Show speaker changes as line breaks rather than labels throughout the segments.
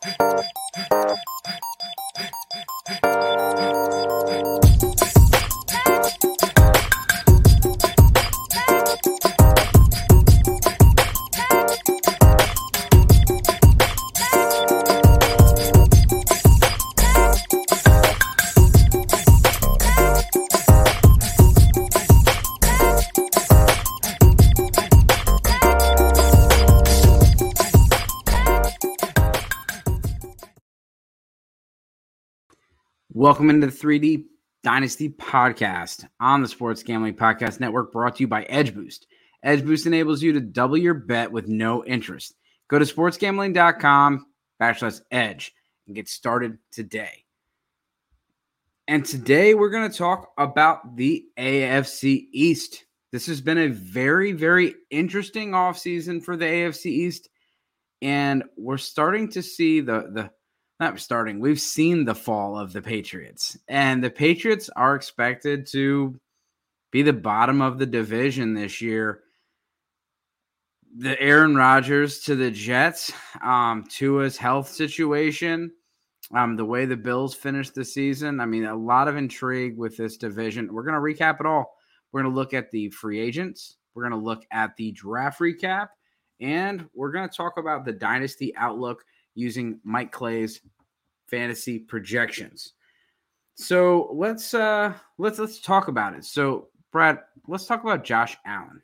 Welcome into the 3D Dynasty Podcast on the Sports Gambling Podcast Network, brought to you by Edge Boost. Edge Boost enables you to double your bet with no interest. Go to sportsgambling.com/edge and get started today. And today we're going to talk about the AFC East. This has been a very, very interesting offseason for the AFC East. And we're starting to see we've seen the fall of the Patriots. And the Patriots are expected to be the bottom of the division this year. The Aaron Rodgers to the Jets, Tua's health situation, the way the Bills finished the season. I mean, a lot of intrigue with this division. We're going to recap it all. We're going to look at the free agents. We're going to look at the draft recap. And we're going to talk about the dynasty outlook using Mike Clay's fantasy projections. So let's talk about it. So Brad, let's talk about Josh Allen.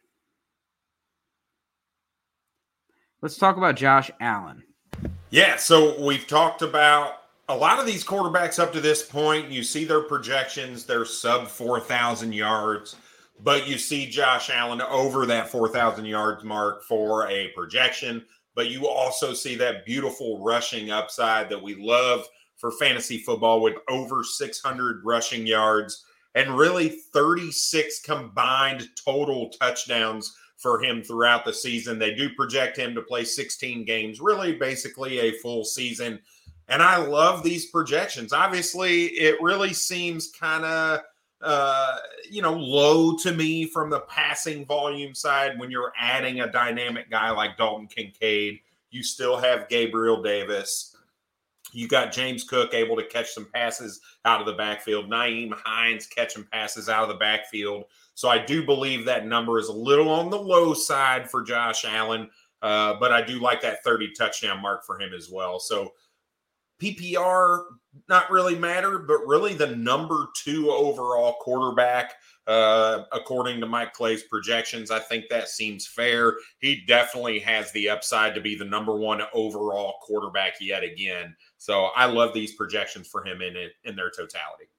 Yeah, so we've talked about a lot of these quarterbacks up to this point. You see their projections, they're sub 4,000 yards, but you see Josh Allen over that 4,000 yards mark for a projection. But you also see that beautiful rushing upside that we love for fantasy football, with over 600 rushing yards and really 36 combined total touchdowns for him throughout the season. They do project him to play 16 games, really basically a full season. And I love these projections. Obviously, it really seems kind of low to me from the passing volume side when you're adding a dynamic guy like Dalton Kincaid. You still have Gabriel Davis. You got James Cook able to catch some passes out of the backfield. Nyheim Hines catching passes out of the backfield. So I do believe that number is a little on the low side for Josh Allen, but I do like that 30 touchdown mark for him as well. So PPR, not really matter, but really the number 2 overall quarterback, according to Mike Clay's projections. I think that seems fair. He definitely has the upside to be the number 1 overall quarterback yet again. So I love these projections for him in their totality.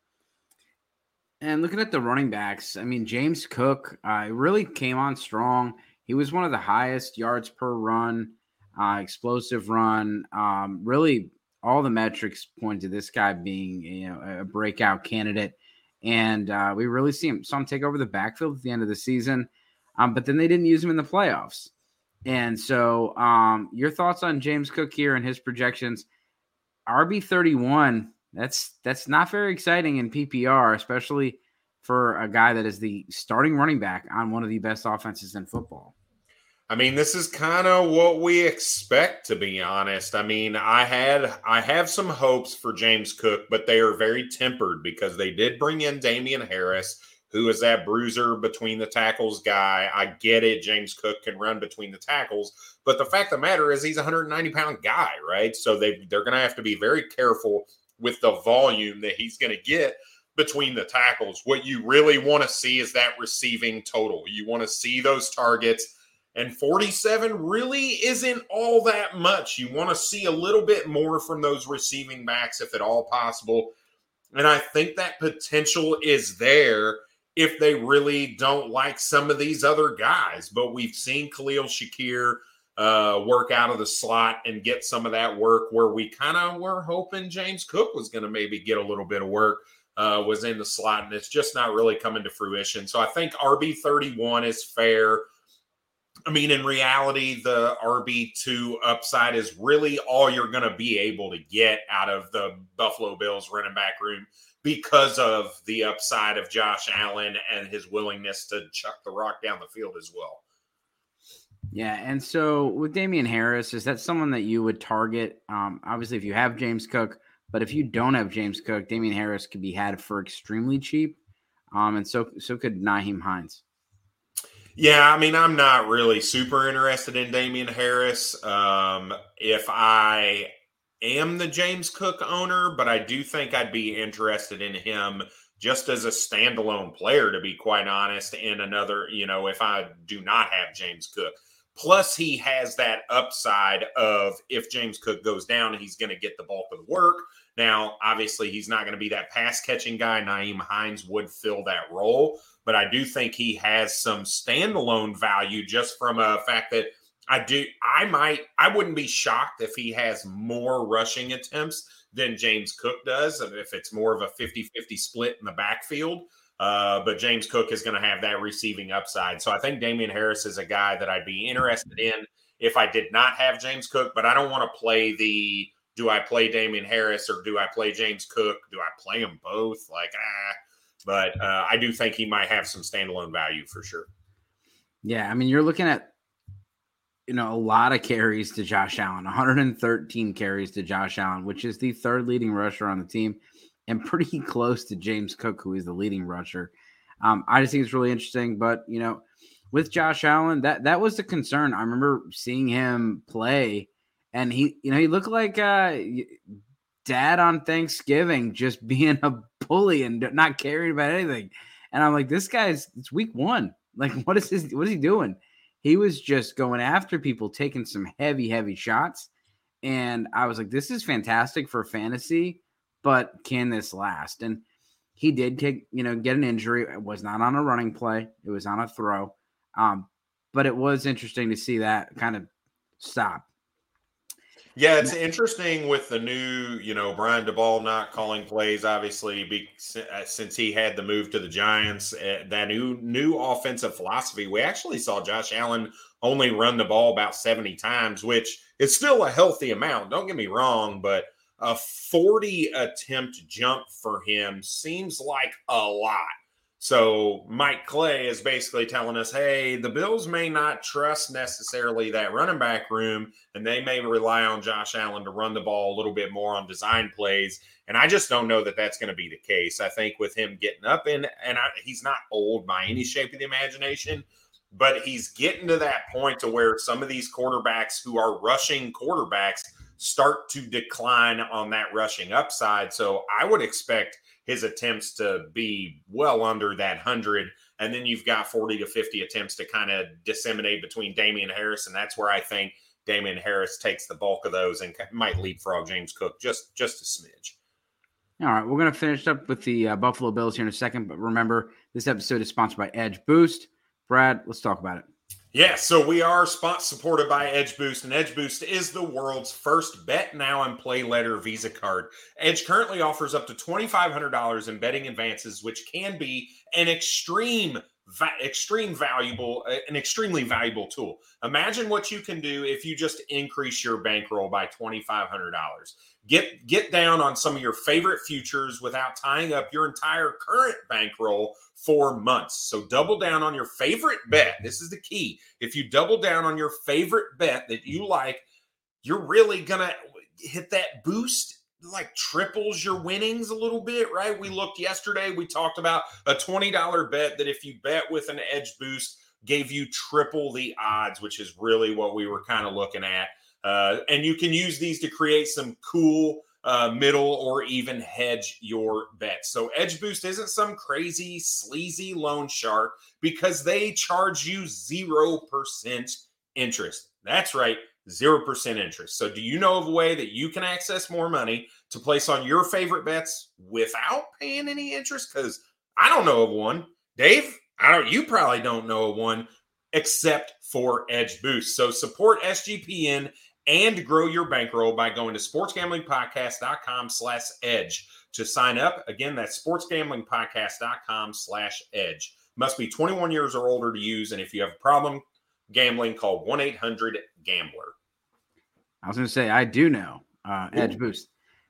And looking at the running backs, I mean, James Cook really came on strong. He was one of the highest yards per run, explosive run. Really, all the metrics point to this guy being, a breakout candidate. And we really saw him take over the backfield at the end of the season. But then they didn't use him in the playoffs. And so your thoughts on James Cook here and his projections? RB31, that's not very exciting in PPR, especially for a guy that is the starting running back on one of the best offenses in football.
I mean, this is kind of what we expect, to be honest. I mean, I have some hopes for James Cook, but they are very tempered because they did bring in Damian Harris, who is that bruiser between the tackles guy. I get it. James Cook can run between the tackles, but the fact of the matter is he's a 190-pound guy, right? So they're going to have to be very careful with the volume that he's going to get between the tackles. What you really want to see is that receiving total. You want to see those targets. And 47 really isn't all that much. You want to see a little bit more from those receiving backs if at all possible. And I think that potential is there if they really don't like some of these other guys. But we've seen Khalil Shakir work out of the slot and get some of that work where we kind of were hoping James Cook was going to maybe get a little bit of work, was in the slot, and it's just not really coming to fruition. So I think RB31 is fair. I mean, in reality, the RB2 upside is really all you're going to be able to get out of the Buffalo Bills running back room because of the upside of Josh Allen and his willingness to chuck the rock down the field as well.
Yeah, and so with Damian Harris, is that someone that you would target? Obviously, if you have James Cook, but if you don't have James Cook, Damian Harris could be had for extremely cheap, and so could Naheem Hines.
Yeah, I mean, I'm not really super interested in Damian Harris. If I am the James Cook owner, but I do think I'd be interested in him just as a standalone player, to be quite honest, in another, if I do not have James Cook. Plus, he has that upside of if James Cook goes down, he's going to get the bulk of the work. Now, obviously, he's not going to be that pass catching guy. Naeem Hines would fill that role, but I do think he has some standalone value just from a fact that I wouldn't be shocked if he has more rushing attempts than James Cook does, if it's more of a 50-50 split in the backfield. But James Cook is going to have that receiving upside. So I think Damian Harris is a guy that I'd be interested in if I did not have James Cook, but I don't want to play do I play Damian Harris or do I play James Cook? Do I play them both? But I do think he might have some standalone value for sure.
Yeah, I mean, you're looking at, a lot of carries to Josh Allen, 113 carries to Josh Allen, which is the third leading rusher on the team and pretty close to James Cook, who is the leading rusher. I just think it's really interesting. But, with Josh Allen, that was the concern. I remember seeing him play, and he looked like dad on Thanksgiving, just being a bully and not caring about anything. And I'm like, it's week one. Like, what is he doing? He was just going after people, taking some heavy, heavy shots. And I was like, this is fantastic for fantasy, but can this last? And he did get an injury. It was not on a running play. It was on a throw. But it was interesting to see that kind of stop.
Yeah, it's interesting with the new, Brian DeBall not calling plays, obviously, since he had the move to the Giants, that new offensive philosophy. We actually saw Josh Allen only run the ball about 70 times, which is still a healthy amount. Don't get me wrong, but a 40 attempt jump for him seems like a lot. So Mike Clay is basically telling us, hey, the Bills may not trust necessarily that running back room, and they may rely on Josh Allen to run the ball a little bit more on design plays. And I just don't know that that's going to be the case. I think with him getting up he's not old by any shape of the imagination, but he's getting to that point to where some of these quarterbacks who are rushing quarterbacks start to decline on that rushing upside. So I would expect his attempts to be well under that 100. And then you've got 40 to 50 attempts to kind of disseminate between Damian Harris. And that's where I think Damian Harris takes the bulk of those and might leapfrog James Cook just a smidge.
All right, we're going to finish up with the Buffalo Bills here in a second. But remember, this episode is sponsored by Edge Boost. Brad, let's talk about it.
Yeah, so we are supported by Edge Boost, and Edge Boost is the world's first bet now and play later Visa card. Edge currently offers up to $2,500 in betting advances, which can be an extremely valuable tool. Imagine what you can do if you just increase your bankroll by $2,500. Get down on some of your favorite futures without tying up your entire current bankroll for months. So double down on your favorite bet. This is the key. If you double down on your favorite bet that you like, you're really going to hit that boost, like triples your winnings a little bit, right? We looked yesterday, we talked about a $20 bet that if you bet with an Edge Boost gave you triple the odds, which is really what we were kind of looking at. And you can use these to create some cool middle or even hedge your bets. So Edge Boost isn't some crazy, sleazy loan shark because they charge you 0% interest. That's right, 0% interest. So do you know of a way that you can access more money to place on your favorite bets without paying any interest? Because I don't know of one. Dave, you probably don't know of one except for Edge Boost. So support SGPN and grow your bankroll by going to sportsgamblingpodcast.com/edge to sign up. Again, that's sportsgamblingpodcast.com/edge. Must be 21 years or older to use. And if you have a problem gambling, call 1-800-GAMBLER.
I was going to say, I do know Edge Boost.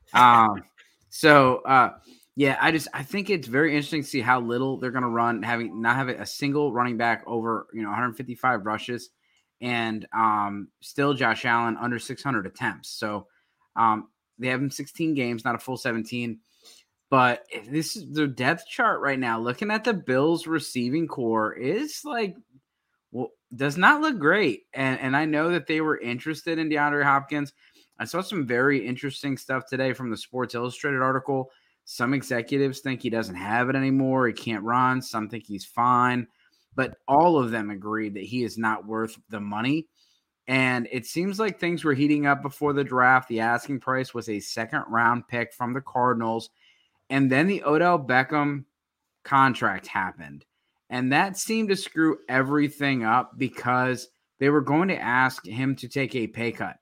Yeah, I think it's very interesting to see how little they're going to run, not having a single running back over 155 rushes. and still Josh Allen under 600 attempts. So they have him 16 games, not a full 17. But this is the depth chart right now. Looking at the Bills receiving core is like, well, does not look great. And I know that they were interested in DeAndre Hopkins. I saw some very interesting stuff today from the Sports Illustrated article. Some executives think he doesn't have it anymore. He can't run. Some think he's fine. But all of them agreed that he is not worth the money. And it seems like things were heating up before the draft. The asking price was a second-round pick from the Cardinals. And then the Odell Beckham contract happened. And that seemed to screw everything up because they were going to ask him to take a pay cut.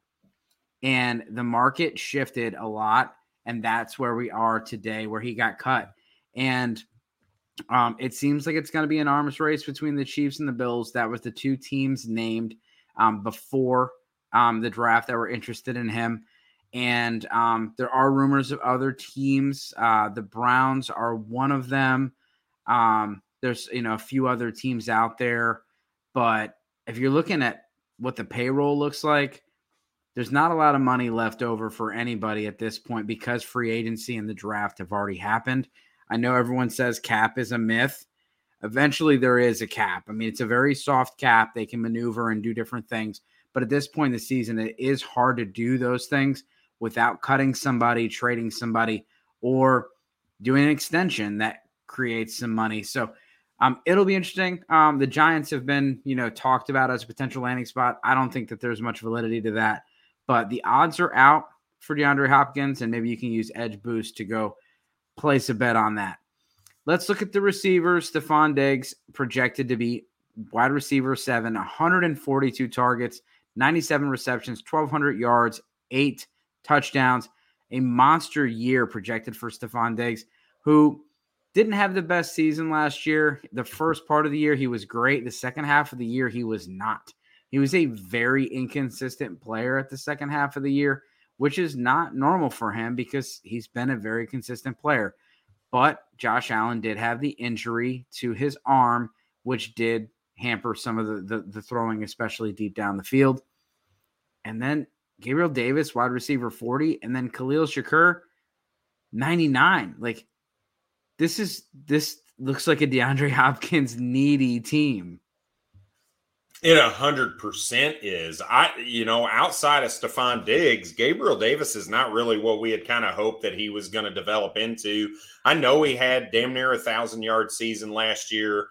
And the market shifted a lot. And that's where we are today, where he got cut. And it seems like it's going to be an arms race between the Chiefs and the Bills. That was the two teams named before the draft that were interested in him. And there are rumors of other teams. The Browns are one of them. There's a few other teams out there. But if you're looking at what the payroll looks like, there's not a lot of money left over for anybody at this point because free agency and the draft have already happened. I know everyone says cap is a myth. Eventually, there is a cap. I mean, it's a very soft cap. They can maneuver and do different things. But at this point in the season, it is hard to do those things without cutting somebody, trading somebody, or doing an extension that creates some money. So it'll be interesting. The Giants have been, talked about as a potential landing spot. I don't think that there's much validity to that. But the odds are out for DeAndre Hopkins, and maybe you can use Edge Boost to go place a bet on that. Let's look at the receivers. Stephon Diggs projected to be wide receiver 7, 142 targets, 97 receptions, 1,200 yards, 8 touchdowns. A monster year projected for Stephon Diggs, who didn't have the best season last year. The first part of the year, he was great. The second half of the year, he was not. He was a very inconsistent player at the second half of the year, which is not normal for him because he's been a very consistent player. But Josh Allen did have the injury to his arm, which did hamper some of the throwing, especially deep down the field. And then Gabriel Davis, wide receiver 40, and then Khalil Shakur, 99. Like, this looks like a DeAndre Hopkins needy team.
It 100% is. Outside of Stephon Diggs, Gabriel Davis is not really what we had kind of hoped that he was going to develop into. I know he had damn near 1,000-yard season last year,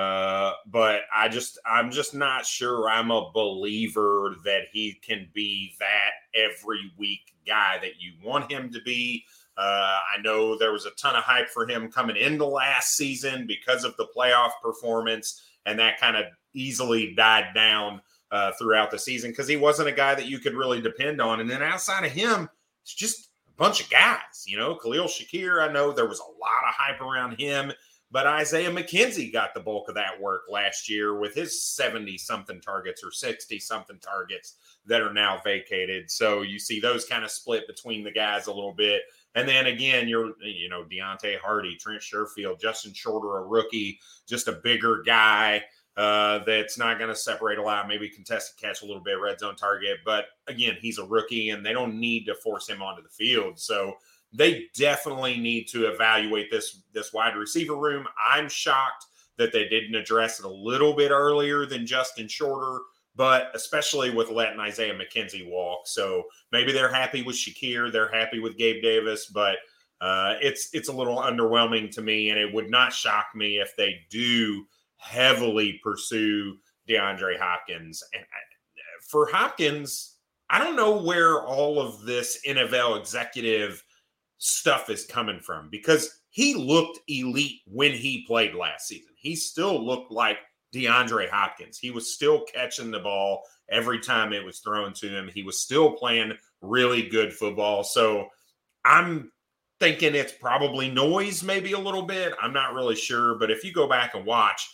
but I'm just not sure I'm a believer that he can be that every week guy that you want him to be. I know there was a ton of hype for him coming into last season because of the playoff performance, and that kind of easily died down throughout the season because he wasn't a guy that you could really depend on. And then outside of him, it's just a bunch of guys. Khalil Shakir, I know there was a lot of hype around him, but Isaiah McKenzie got the bulk of that work last year with his 70-something targets or 60-something targets that are now vacated. So you see those kind of split between the guys a little bit. And then again, Deontay Hardy, Trent Sherfield, Justin Shorter, a rookie, just a bigger guy that's not going to separate a lot, maybe contested catch a little bit, red zone target. But again, he's a rookie and they don't need to force him onto the field. So they definitely need to evaluate this wide receiver room. I'm shocked that they didn't address it a little bit earlier than Justin Shorter, but especially with letting Isaiah McKenzie walk. So maybe they're happy with Shakir, they're happy with Gabe Davis, but it's a little underwhelming to me, and it would not shock me if they do heavily pursue DeAndre Hopkins. And for Hopkins, I don't know where all of this NFL executive stuff is coming from, because he looked elite when he played last season. He still looked like DeAndre Hopkins. He was still catching the ball every time it was thrown to him. He was still playing really good football. So I'm thinking it's probably noise, maybe a little bit. I'm not really sure. But if you go back and watch,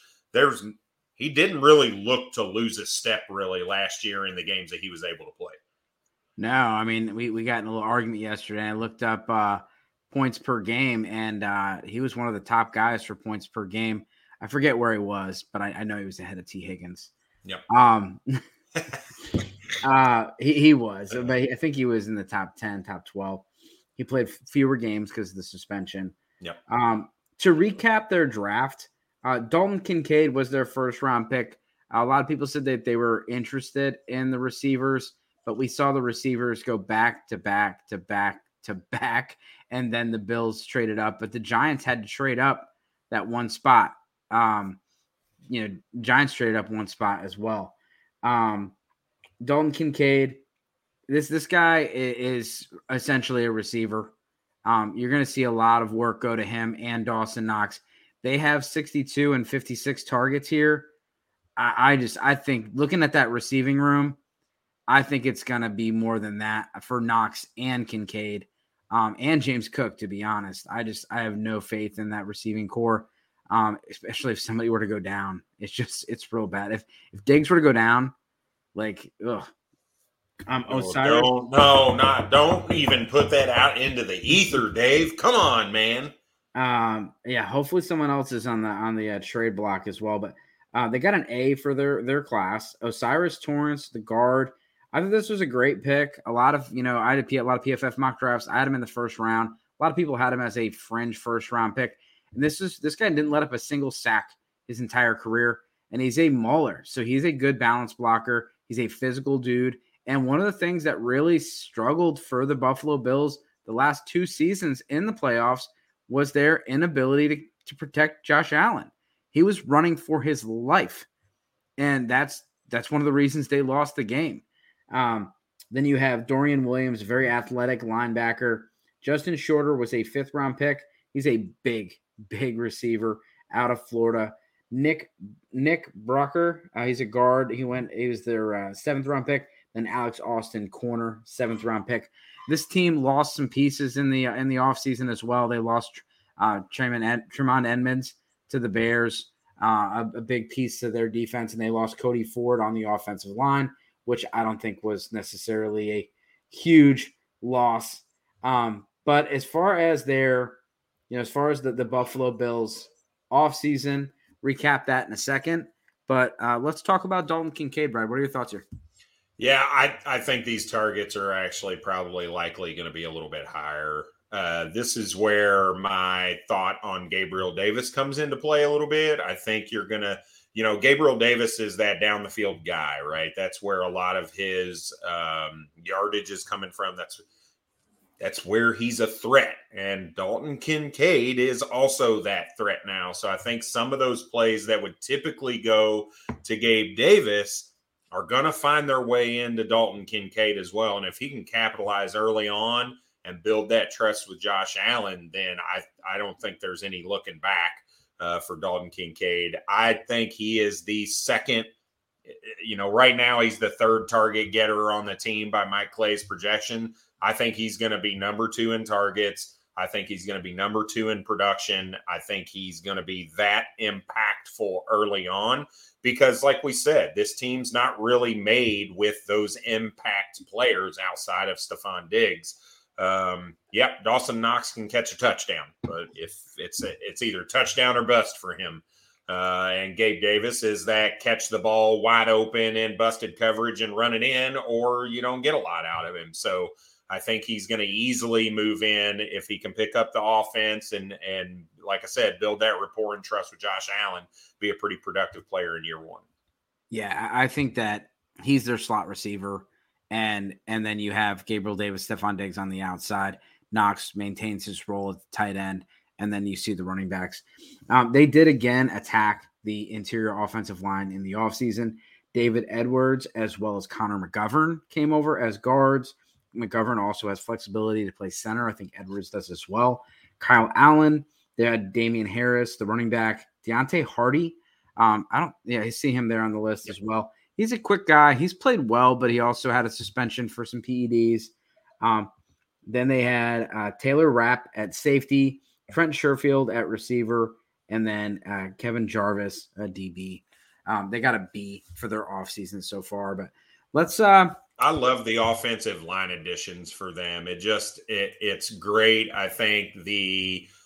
he didn't really look to lose a step really last year in the games that he was able to play.
No, I mean, we got in a little argument yesterday. I looked up points per game, and he was one of the top guys for points per game. I forget where he was, but I know he was ahead of T. Higgins.
Yep.
He was, but I think he was in the top 10, top 12. He played fewer games because of the suspension.
Yep.
To recap their draft, Dalton Kincaid was their first round pick. A lot of people said that they were interested in the receivers, but we saw the receivers go back to back to back to back, and then the Bills traded up. But the Giants had to trade up that one spot. Giants traded up one spot as well. Dalton Kincaid, this guy is essentially a receiver. You're going to see a lot of work go to him and Dawson Knox. They have 62 and 56 targets here. I think looking at that receiving room, I think it's going to be more than that for Knox and Kincaid and James Cook, to be honest. I have no faith in that receiving core, especially if somebody were to go down. It's real bad. If Diggs were to go down, like, ugh. Osiris.
Don't even put that out into the ether, Dave. Come on, man.
Hopefully someone else is on the trade block as well. But they got an A for their class. Osiris Torrance, the guard. I think this was a great pick. A lot of I had a lot of PFF mock drafts. I had him in the first round. A lot of people had him as a fringe first round pick. And this guy didn't let up a single sack his entire career. And he's a mauler, so he's a good balance blocker. He's a physical dude. And one of the things that really struggled for the Buffalo Bills the last 2 seasons in the playoffs was their inability to protect Josh Allen. He was running for his life. And that's one of the reasons they lost the game. Then you have Dorian Williams, very athletic linebacker. Justin Shorter was a 5th-round pick. He's a big, big receiver out of Florida. Nick Brucker, he's a guard. He was their 7th-round pick. Then Alex Austin, corner, 7th-round pick. This team lost some pieces in the offseason as well. They lost Tremont Edmonds to the Bears, a big piece of their defense, and they lost Cody Ford on the offensive line, which I don't think was necessarily a huge loss. But as far as the Buffalo Bills offseason, recap that in a second. But let's talk about Dalton Kincaid, Brad. What are your thoughts here?
Yeah, I think these targets are actually probably likely going to be a little bit higher. This is where my thought on Gabriel Davis comes into play a little bit. I think you're going to, Gabriel Davis is that down the field guy, right? That's where a lot of his yardage is coming from. That's where he's a threat. And Dalton Kincaid is also that threat now. So I think some of those plays that would typically go to Gabe Davis are going to find their way into Dalton Kincaid as well. And if he can capitalize early on and build that trust with Josh Allen, then I don't think there's any looking back for Dalton Kincaid. I think he is the second, right now he's the 3rd target getter on the team by Mike Clay's projection. I think he's going to be number 2 in targets. I think he's going to be number 2 in production. I think he's going to be that impactful early on because, like we said, this team's not really made with those impact players outside of Stephon Diggs. Dawson Knox can catch a touchdown, but if it's either touchdown or bust for him. And Gabe Davis is that catch the ball wide open in busted coverage and run it in, or you don't get a lot out of him. So I think he's going to easily move in if he can pick up the offense and like I said, build that rapport and trust with Josh Allen, be a pretty productive player in year 1.
Yeah, I think that he's their slot receiver. And then you have Gabriel Davis, Stephon Diggs on the outside. Knox maintains his role at the tight end. And then you see the running backs. They did again attack the interior offensive line in the offseason. David Edwards as well as Connor McGovern came over as guards. McGovern also has flexibility to play center. I think Edwards does as well. Kyle Allen. They had Damian Harris, the running back. Deontay Hardy. I see him there on the list as well. He's a quick guy. He's played well, but he also had a suspension for some PEDs. Then they had Taylor Rapp at safety, Trent Sherfield at receiver, and then Kevin Jarvis, a DB. They got a B for their offseason so far. But let's
I love the offensive line additions for them. It's great. I think the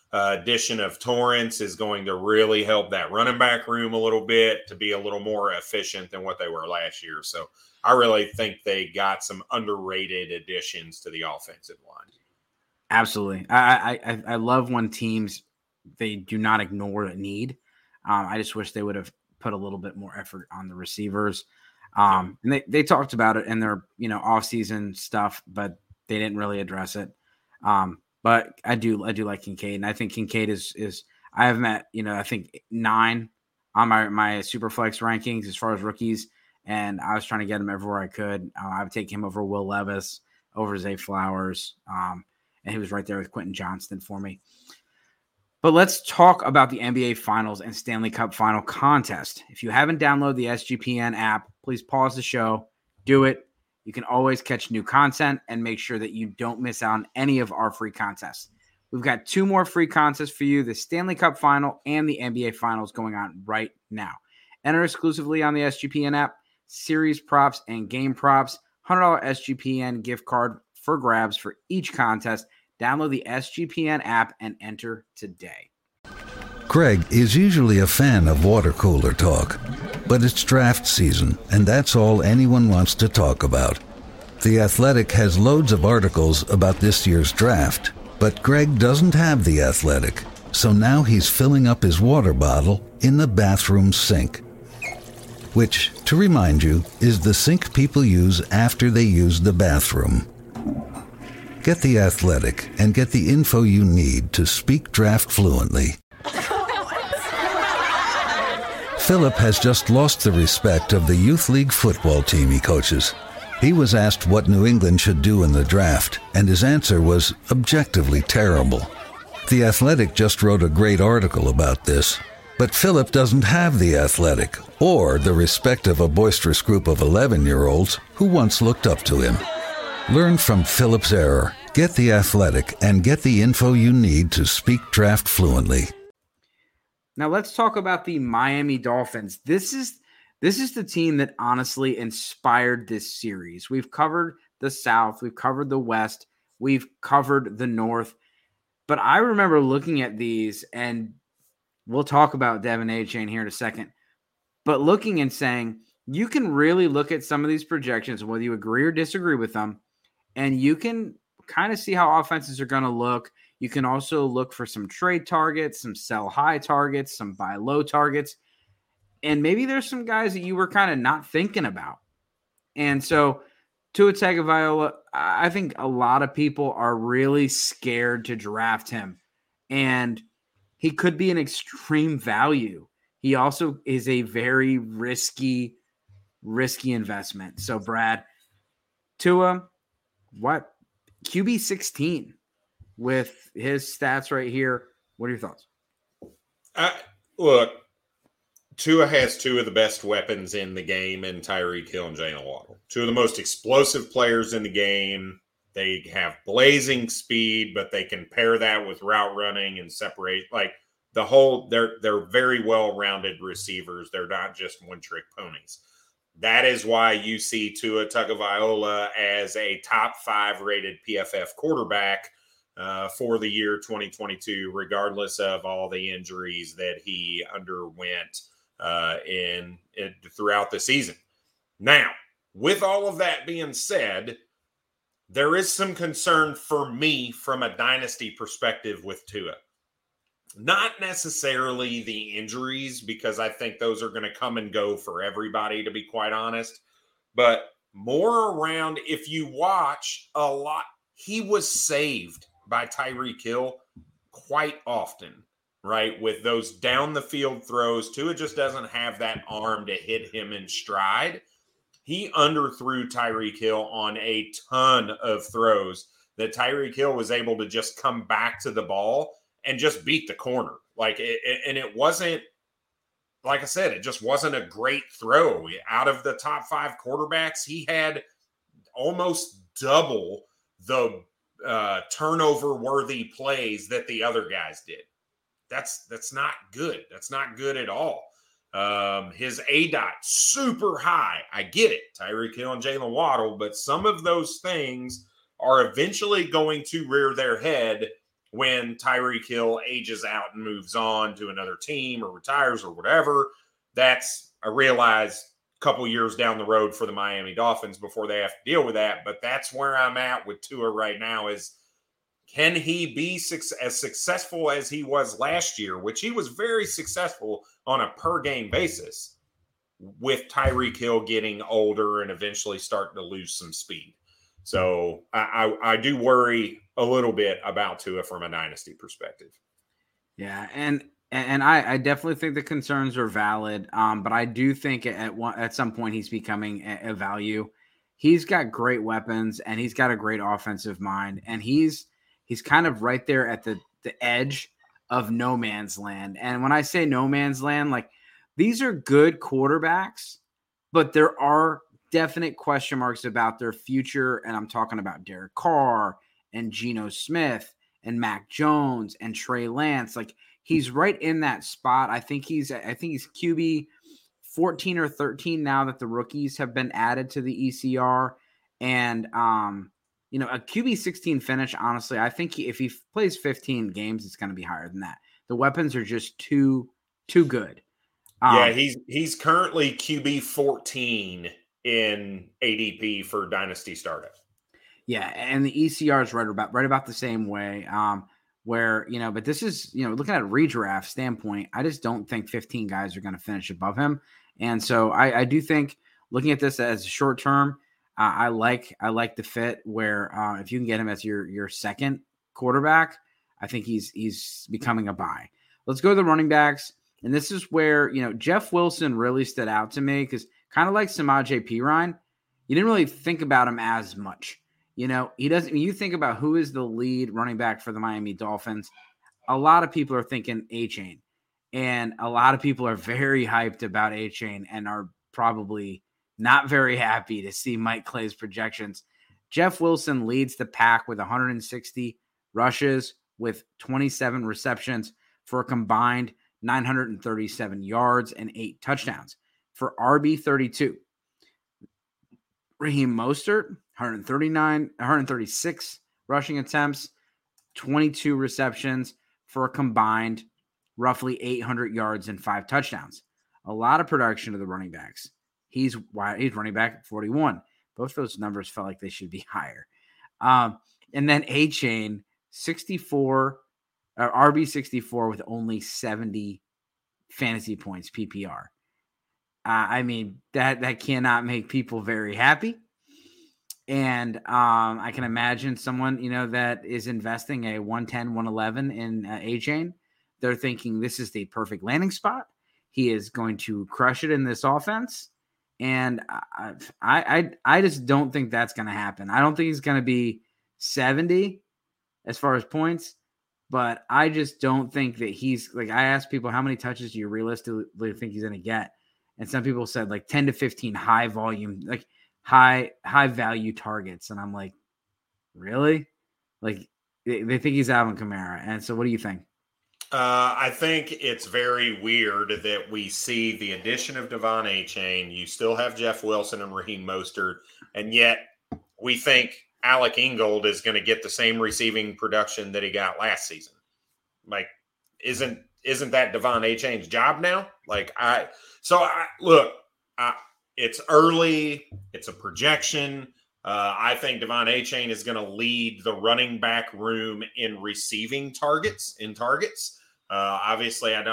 Addition of Torrance is going to really help that running back room a little bit to be a little more efficient than what they were last year. So I really think they got some underrated additions to the offensive line.
Absolutely. I love when teams, they do not ignore a need. I just wish they would have put a little bit more effort on the receivers. And they talked about it in their, off-season stuff, but they didn't really address it. But I do like Kincaid, and I think Kincaid is I have met, I think 9 on my Superflex rankings as far as rookies, and I was trying to get him everywhere I could. I would take him over Will Levis, over Zay Flowers, and he was right there with Quentin Johnston for me. But let's talk about the NBA Finals and Stanley Cup Final contest. If you haven't downloaded the SGPN app, please pause the show, do it. You can always catch new content and make sure that you don't miss out on any of our free contests. We've got 2 more free contests for you, the Stanley Cup Final and the NBA Finals going on right now. Enter exclusively on the SGPN app, series props and game props, $100 SGPN gift card for grabs for each contest. Download the SGPN app and enter today.
Greg is usually a fan of water cooler talk, but it's draft season, and that's all anyone wants to talk about. The Athletic has loads of articles about this year's draft, but Greg doesn't have The Athletic, so now he's filling up his water bottle in the bathroom sink, which, to remind you, is the sink people use after they use the bathroom. Get The Athletic and get the info you need to speak draft fluently. Philip has just lost the respect of the youth league football team he coaches. He was asked what New England should do in the draft, and his answer was objectively terrible. The Athletic just wrote a great article about this, but Philip doesn't have The Athletic or the respect of a boisterous group of 11-year-olds who once looked up to him. Learn from Philip's error. Get The Athletic and get the info you need to speak draft fluently.
Now let's talk about the Miami Dolphins. This is the team that honestly inspired this series. We've covered the South, we've covered the West, we've covered the North. But I remember looking at these, and we'll talk about Devin Achane here in a second, but looking and saying, you can really look at some of these projections, whether you agree or disagree with them, and you can kind of see how offenses are going to look. You can also look for some trade targets, some sell high targets, some buy low targets. And maybe there's some guys that you were kind of not thinking about. And so Tua Tagovailoa, I think a lot of people are really scared to draft him. And he could be an extreme value. He also is a very risky investment. So Brad, Tua, what? QB 16 with his stats right here. What are your thoughts?
Look, Tua has 2 of the best weapons in the game in Tyreek Hill and Jaylen Waddle. 2 of the most explosive players in the game. They have blazing speed, but they can pair that with route running and separate. Like the whole, they're very well-rounded receivers. They're not just one-trick ponies. That is why you see Tua Tagovailoa as a top 5 rated PFF quarterback for the year 2022, regardless of all the injuries that he underwent throughout the season. Now, with all of that being said, there is some concern for me from a dynasty perspective with Tua. Not necessarily the injuries, because I think those are going to come and go for everybody, to be quite honest. But more around, if you watch a lot, he was saved by Tyreek Hill quite often, right? With those down the field throws. Tua just doesn't have that arm to hit him in stride. He underthrew Tyreek Hill on a ton of throws that Tyreek Hill was able to just come back to the ball and just beat the corner. And it wasn't, like I said, it just wasn't a great throw. Out of the top 5 quarterbacks, he had almost double the turnover-worthy plays that the other guys did. That's not good. That's not good at all. His ADOT, super high. I get it, Tyreek Hill and Jaylen Waddle, but some of those things are eventually going to rear their head when Tyreek Hill ages out and moves on to another team or retires or whatever. That's, I realize, a couple years down the road for the Miami Dolphins before they have to deal with that. But that's where I'm at with Tua right now is, can he be as successful as he was last year, which he was very successful on a per-game basis, with Tyreek Hill getting older and eventually starting to lose some speed. So I do worry a little bit about Tua from a dynasty perspective.
Yeah, and I definitely think the concerns are valid, but I do think at some point he's becoming a value. He's got great weapons, and he's got a great offensive mind, and he's kind of right there at the edge of no man's land. And when I say no man's land, like, these are good quarterbacks, but there are definite question marks about their future. And I'm talking about Derek Carr and Geno Smith and Mac Jones and Trey Lance. Like, he's right in that spot. I think he's QB 14 or 13 now that the rookies have been added to the ECR. And, a QB 16 finish, honestly, I think if he plays 15 games, it's going to be higher than that. The weapons are just too good.
Yeah, he's currently QB 14 in ADP for Dynasty Startup.
Yeah, and the ECR is right about the same way. Where, but this is, looking at a redraft standpoint, I just don't think 15 guys are going to finish above him. And so I do think, looking at this as short term, I like the fit where if you can get him as your second quarterback, I think he's becoming a buy. Let's go to the running backs. And this is where, Jeff Wilson really stood out to me, because kind of like Samaje Perine, you didn't really think about him as much. He doesn't. When you think about who is the lead running back for the Miami Dolphins, a lot of people are thinking A-Chain. And a lot of people are very hyped about A-Chain and are probably not very happy to see Mike Clay's projections. Jeff Wilson leads the pack with 160 rushes with 27 receptions for a combined 937 yards and 8 touchdowns for RB32. Raheem Mostert, 136 rushing attempts, 22 receptions for a combined roughly 800 yards and 5 touchdowns. A lot of production to the running backs. He's running back at 41. Both those numbers felt like they should be higher. And then A-Chain, 64, RB64 with only 70 fantasy points PPR. That cannot make people very happy. And I can imagine someone, that is investing a 110, 111 in A-Chain. They're thinking this is the perfect landing spot. He is going to crush it in this offense. And I just don't think that's going to happen. I don't think he's going to be 70 as far as points, but I just don't think that he's like, I asked people, how many touches do you realistically think he's going to get? And some people said like 10 to 15 high volume, like high value targets. And I'm like, really? Like they think he's Alvin Kamara. And so what do you think?
I think it's very weird that we see the addition of Devon A-Chain. You still have Jeff Wilson and Raheem Mostert, and yet we think Alec Ingold is going to get the same receiving production that he got last season. Like, isn't that Devon A-Chain's job now? It's early. It's a projection. I think Devon A-Chain is going to lead the running back room in receiving targets. Obviously, I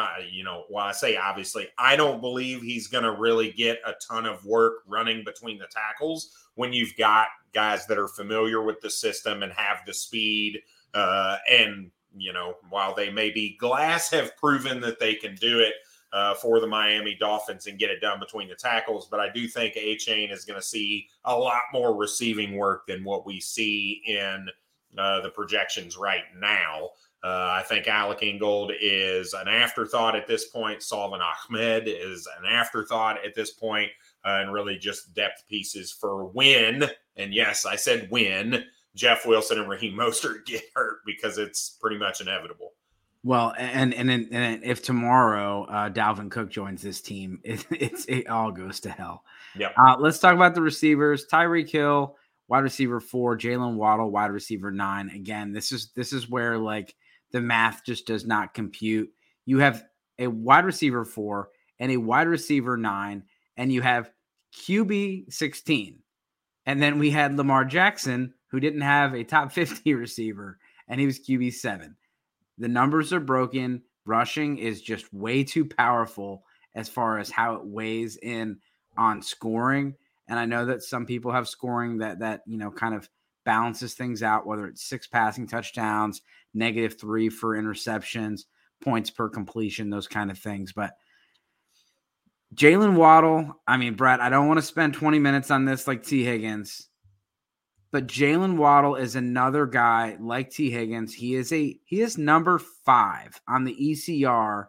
don't believe he's going to really get a ton of work running between the tackles when you've got guys that are familiar with the system and have the speed. And while they may be glass, have proven that they can do it for the Miami Dolphins and get it done between the tackles. But I do think A-Chain is going to see a lot more receiving work than what we see in the projections right now. I think Alec Ingold is an afterthought at this point. Salvin Ahmed is an afterthought at this point, and really just depth pieces for when, and yes, I said when, Jeff Wilson and Raheem Mostert get hurt, because it's pretty much inevitable.
Well, and if tomorrow Dalvin Cook joins this team, it all goes to hell.
Yeah.
Let's talk about the receivers. Tyreek Hill, wide receiver 4, Jalen Waddle, wide receiver 9. Again, this is where, like, the math just does not compute. You have a wide receiver 4 and a wide receiver 9, and you have QB 16. And then we had Lamar Jackson, who didn't have a top 50 receiver, and he was QB 7. The numbers are broken. Rushing is just way too powerful as far as how it weighs in on scoring. And I know that some people have scoring that kind of balances things out, whether it's 6 passing touchdowns, -3 for interceptions, points per completion, those kind of things. But Jalen Waddle, I mean, Brett, I don't want to spend 20 minutes on this like T. Higgins, but Jalen Waddle is another guy like T. Higgins. He is number 5 on the ECR.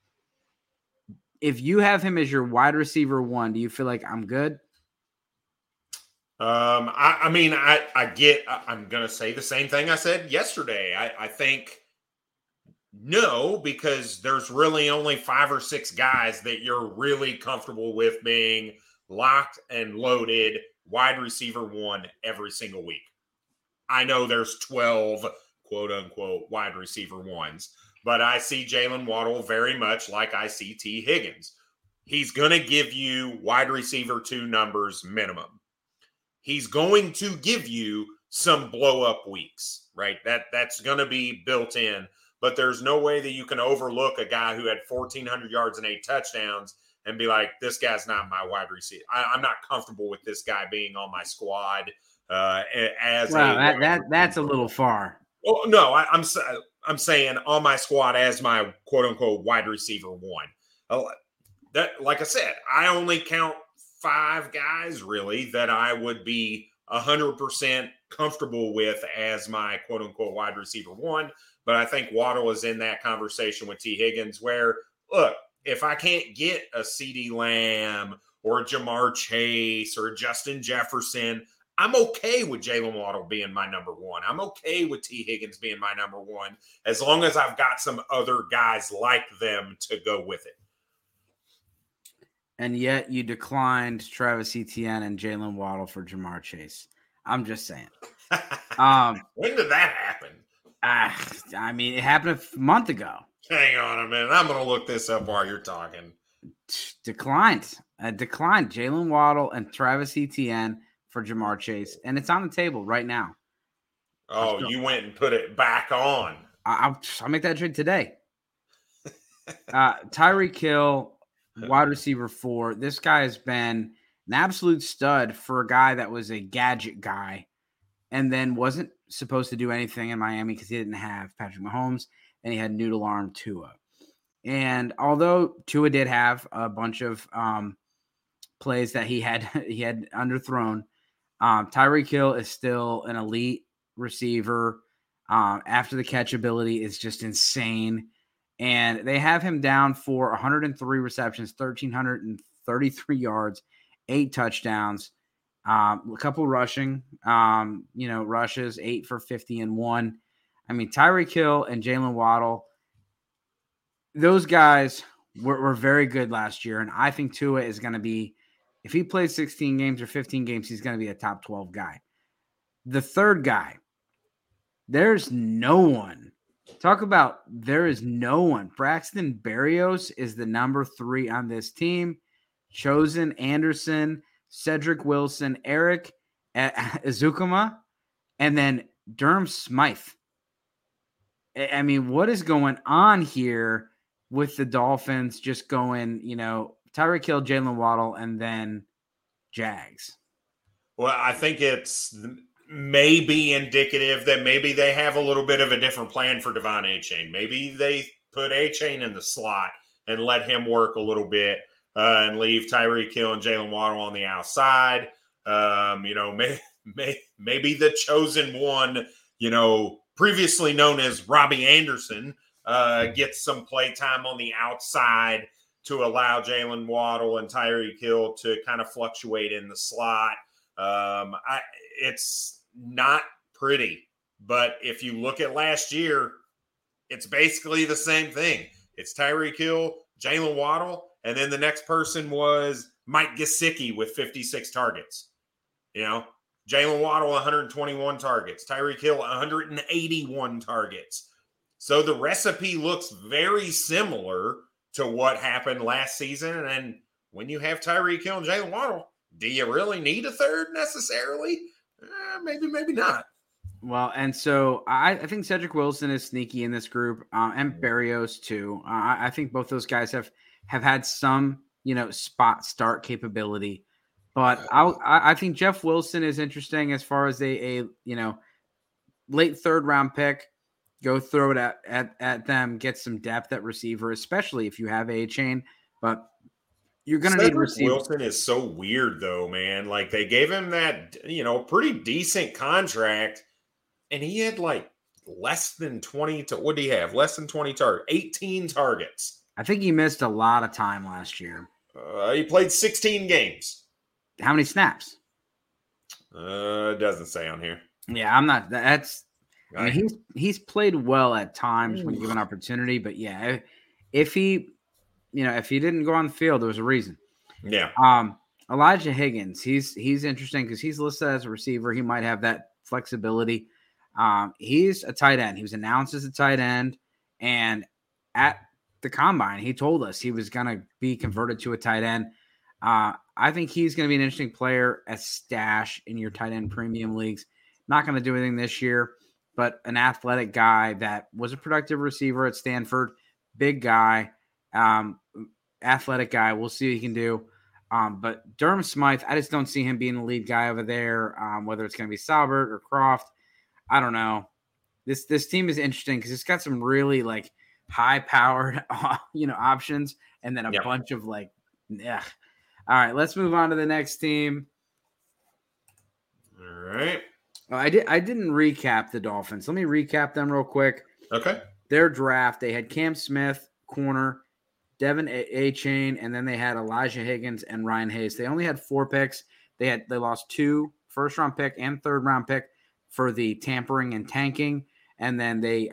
If you have him as your wide receiver 1, do you feel like I'm good?
I'm going to say the same thing I said yesterday. I think no, because there's really only 5 or 6 guys that you're really comfortable with being locked and loaded wide receiver 1 every single week. I know there's 12 quote unquote wide receiver 1s, but I see Jalen Waddle very much like I see T. Higgins. He's going to give you wide receiver 2 numbers minimum. He's going to give you some blow up weeks, right? That's going to be built in, but there's no way that you can overlook a guy who had 1,400 yards and 8 touchdowns and be like, this guy's not my wide receiver. I'm not comfortable with this guy being on my squad. That's
a little far.
Oh no, I'm saying on my squad as my quote unquote wide receiver 1. That, like I said, I only count 5 guys really that I would be 100% comfortable with as my quote unquote wide receiver 1. But I think Waddle is in that conversation with T. Higgins where, look, if I can't get a CeeDee Lamb or a Jamar Chase or a Justin Jefferson, I'm okay with Jalen Waddle being my number 1. I'm okay with T. Higgins being my number 1 as long as I've got some other guys like them to go with it.
And yet you declined Travis Etienne and Jalen Waddle for Jamar Chase. I'm just saying.
When did that happen?
I mean, it happened a month ago.
Hang on a minute. I'm going to look this up while you're talking.
Declined Jalen Waddle and Travis Etienne for Jamar Chase. And it's on the table right now.
Oh, you went and put it back on.
I'll make that trade today. Tyreek Hill, wide receiver 4. This guy has been an absolute stud for a guy that was a gadget guy and then wasn't supposed to do anything in Miami because he didn't have Patrick Mahomes and he had noodle arm Tua. And although Tua did have a bunch of plays that he had underthrown, Tyreek Hill is still an elite receiver. After the catch ability is just insane. And they have him down for 103 receptions, 1,333 yards, 8 touchdowns, a couple rushing, rushes, 8 for 50 and 1. I mean, Tyreek Hill and Jalen Waddle, those guys were very good last year. And I think Tua is going to be, if he plays 16 games or 15 games, he's going to be a top 12 guy. The third guy, there's no one. Talk about there is no one. Braxton Berrios is the number 3 on this team. Chosen Anderson, Cedric Wilson, Eric Ezukuma, and then Durham Smythe. I mean, what is going on here with the Dolphins just going, Tyreek Hill, Jalen Waddle, and then Jags?
Well, I think it's maybe indicative that maybe they have a little bit of a different plan for Devon Achane. Maybe they put Achane in the slot and let him work a little bit and leave Tyreek Hill and Jalen Waddle on the outside. Maybe the chosen one, previously known as Robbie Anderson, gets some play time on the outside to allow Jalen Waddle and Tyreek Hill to kind of fluctuate in the slot. It's not pretty, but if you look at last year, it's basically the same thing. It's Tyreek Hill, Jalen Waddle, and then the next person was Mike Gesicki with 56 targets. Jalen Waddle, 121 targets. Tyreek Hill, 181 targets. So the recipe looks very similar to what happened last season. And when you have Tyreek Hill and Jalen Waddle, do you really need a third necessarily? Maybe not.
Well, and so I think Cedric Wilson is sneaky in this group, and Berrios too. I think both those guys have had some, spot start capability, but I think Jeff Wilson is interesting as far as a late third round pick. Go throw it at them, get some depth at receiver, especially if you have A-Chain. But you're going to need receiver.
Wilson is so weird, though, man. Like, they gave him that, pretty decent contract, and he had, less than 20 – what did he have? Less than 20 targets. 18 targets.
I think he missed a lot of time last year.
He played 16 games.
How many snaps?
It doesn't say on here.
Yeah, I'm not – that's – I mean, he's played well at times when given opportunity, but yeah, if he didn't go on the field, there was a reason.
Yeah.
Elijah Higgins, he's interesting because he's listed as a receiver. He might have that flexibility. He's a tight end. He was announced as a tight end, and at the combine, he told us he was going to be converted to a tight end. I think he's going to be an interesting player as stash in your tight end premium leagues. Not going to do anything this year, but an athletic guy that was a productive receiver at Stanford, big guy, athletic guy. We'll see what he can do. But Durham Smythe, I just don't see him being the lead guy over there, whether it's going to be Salbert or Croft. I don't know. This team is interesting because it's got some really high-powered, options, and then a bunch of All right, let's move on to the next team.
All right.
I didn't recap the Dolphins. Let me recap them real quick.
Okay.
Their draft, they had Cam Smith, corner, Devin A-Chain, and then they had Elijah Higgins and Ryan Hayes. They only had 4 picks. They lost 2 first-round pick and third-round pick for the tampering and tanking, and then they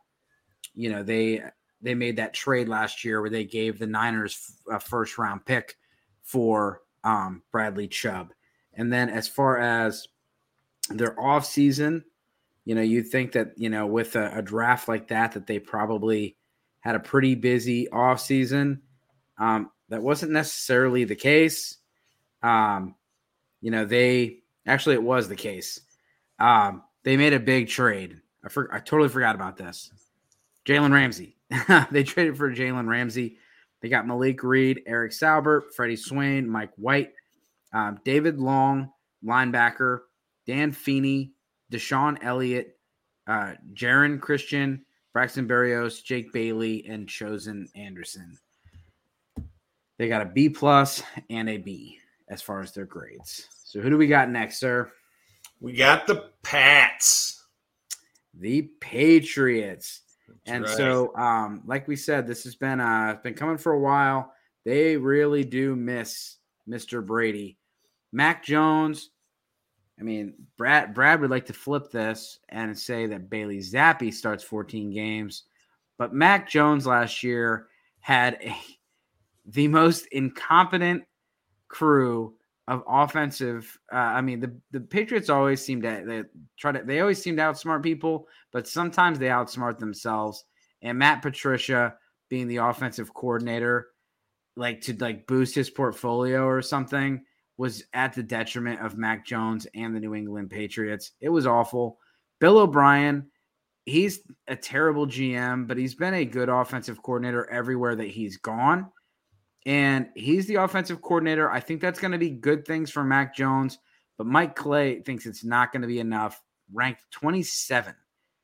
made that trade last year where they gave the Niners a first-round pick for Bradley Chubb. And then as far as their off season, you'd think that, with a draft like that they probably had a pretty busy off season. That wasn't necessarily the case. It was the case. They made a big trade. I totally forgot about this. Jalen Ramsey. They traded for Jalen Ramsey. They got Malik Reed, Eric Salbert, Freddie Swain, Mike White, David Long, linebacker, Dan Feeney, Deshaun Elliott, Jaron Christian, Braxton Berrios, Jake Bailey, and Chosen Anderson. They got a B+ and a B as far as their grades. So who do we got next, sir?
We got the Pats.
The Patriots. And
right.
So, like we said, this has been coming for a while. They really do miss Mr. Brady. Mac Jones. I mean, Brad would like to flip this and say that Bailey Zappi starts 14 games, but Mac Jones last year had the most incompetent crew of offensive. The Patriots always seem to they always seem to outsmart people, but sometimes they outsmart themselves. And Matt Patricia, being the offensive coordinator, to boost his portfolio or something, was at the detriment of Mac Jones and the New England Patriots. It was awful. Bill O'Brien, he's a terrible GM, but he's been a good offensive coordinator everywhere that he's gone. And he's the offensive coordinator. I think that's going to be good things for Mac Jones, but Mike Clay thinks it's not going to be enough. Ranked 27